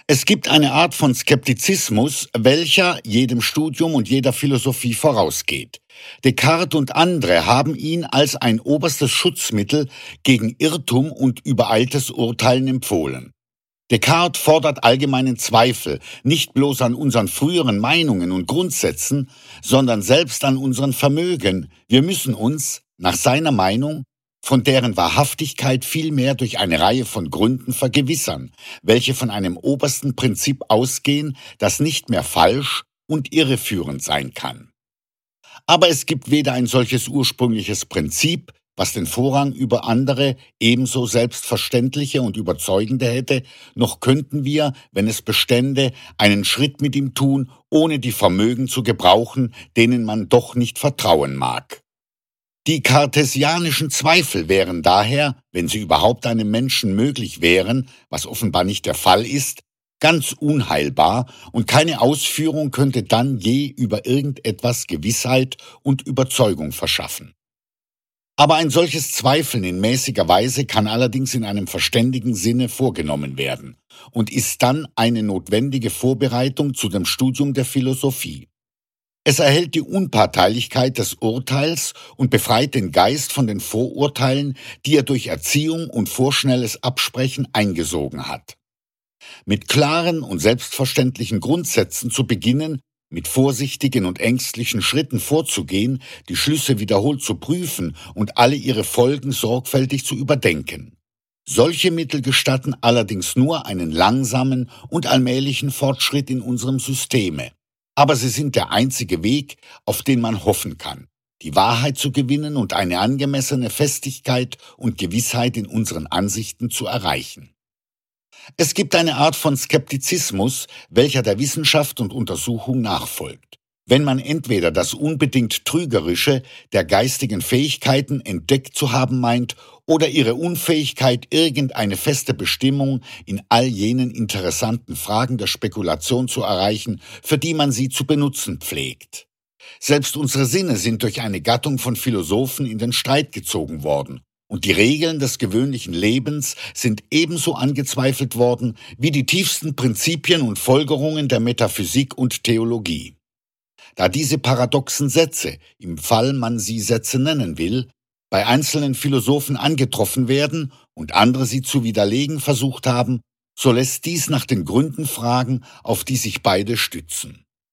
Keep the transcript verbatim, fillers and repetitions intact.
Es gibt eine Art von Skeptizismus, welcher jedem Studium und jeder Philosophie vorausgeht. Descartes und andere haben ihn als ein oberstes Schutzmittel gegen Irrtum und übereiltes Urteilen empfohlen. Descartes fordert allgemeinen Zweifel, nicht bloß an unseren früheren Meinungen und Grundsätzen, sondern selbst an unseren Vermögen. Wir müssen uns, nach seiner Meinung, von deren Wahrhaftigkeit vielmehr durch eine Reihe von Gründen vergewissern, welche von einem obersten Prinzip ausgehen, das nicht mehr falsch und irreführend sein kann. Aber es gibt weder ein solches ursprüngliches Prinzip, was den Vorrang über andere ebenso selbstverständliche und überzeugende hätte, noch könnten wir, wenn es bestände, einen Schritt mit ihm tun, ohne die Vermögen zu gebrauchen, denen man doch nicht vertrauen mag. Die kartesianischen Zweifel wären daher, wenn sie überhaupt einem Menschen möglich wären, was offenbar nicht der Fall ist, ganz unheilbar, und keine Ausführung könnte dann je über irgendetwas Gewissheit und Überzeugung verschaffen. Aber ein solches Zweifeln in mäßiger Weise kann allerdings in einem verständigen Sinne vorgenommen werden und ist dann eine notwendige Vorbereitung zu dem Studium der Philosophie. Es erhält die Unparteilichkeit des Urteils und befreit den Geist von den Vorurteilen, die er durch Erziehung und vorschnelles Absprechen eingesogen hat. Mit klaren und selbstverständlichen Grundsätzen zu beginnen, mit vorsichtigen und ängstlichen Schritten vorzugehen, die Schlüsse wiederholt zu prüfen und alle ihre Folgen sorgfältig zu überdenken. Solche Mittel gestatten allerdings nur einen langsamen und allmählichen Fortschritt in unserem Systeme. Aber sie sind der einzige Weg, auf den man hoffen kann, die Wahrheit zu gewinnen und eine angemessene Festigkeit und Gewissheit in unseren Ansichten zu erreichen. Es gibt eine Art von Skeptizismus, welcher der Wissenschaft und Untersuchung nachfolgt. Wenn man entweder das unbedingt Trügerische der geistigen Fähigkeiten entdeckt zu haben meint oder ihre Unfähigkeit, irgendeine feste Bestimmung in all jenen interessanten Fragen der Spekulation zu erreichen, für die man sie zu benutzen pflegt. Selbst unsere Sinne sind durch eine Gattung von Philosophen in den Streit gezogen worden, und die Regeln des gewöhnlichen Lebens sind ebenso angezweifelt worden wie die tiefsten Prinzipien und Folgerungen der Metaphysik und Theologie. Da diese paradoxen Sätze, im Fall man sie Sätze nennen will, bei einzelnen Philosophen angetroffen werden und andere sie zu widerlegen versucht haben, so lässt dies nach den Gründen fragen, auf die sich beide stützen.